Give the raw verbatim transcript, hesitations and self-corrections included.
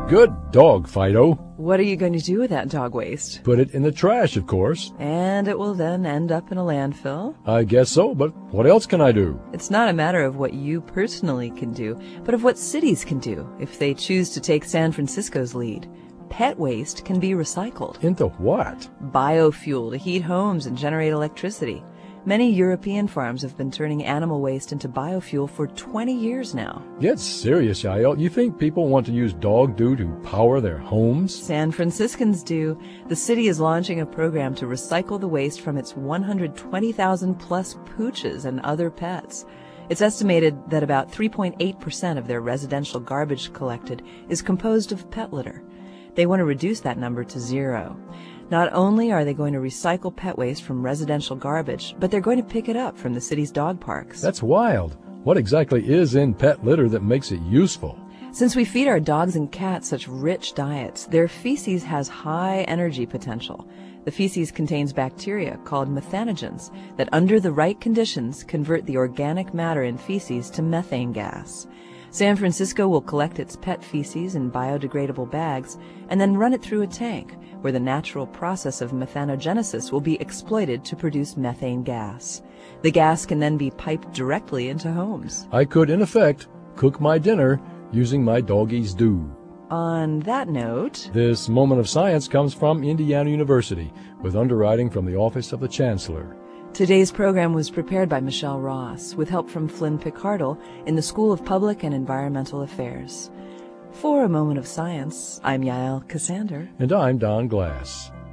Good dog, Fido. What are you going to do with that dog waste? Put it in the trash, of course. And it will then end up in a landfill? I guess so, but what else can I do? It's not a matter of what you personally can do, but of what cities can do if they choose to take San Francisco's lead. Pet waste can be recycled. Into what? Biofuel to heat homes and generate electricity. Many European farms have been turning animal waste into biofuel for twenty years now. Get serious, Yael. You think people want to use dog doo to power their homes? San Franciscans do. The city is launching a program to recycle the waste from its one hundred twenty thousand plus pooches and other pets. It's estimated that about three point eight percent of their residential garbage collected is composed of pet litter. They want to reduce that number to zero. Not only are they going to recycle pet waste from residential garbage, but they're going to pick it up from the city's dog parks. That's wild. What exactly is in pet litter that makes it useful? Since we feed our dogs and cats such rich diets, their feces has high energy potential. The feces contains bacteria called methanogens that, under the right conditions, convert the organic matter in feces to methane gas. San Francisco will collect its pet feces in biodegradable bags and then run it through a tank, where the natural process of methanogenesis will be exploited to produce methane gas. The gas can then be piped directly into homes. I could, in effect, cook my dinner using my doggy's doo. On that note, this moment of science comes from Indiana University, with underwriting from the Office of the Chancellor. Today's program was prepared by Michelle Ross, with help from Flynn Picardle in the School of Public and Environmental Affairs. For A Moment of Science, I'm Yael Cassander. And I'm Don Glass.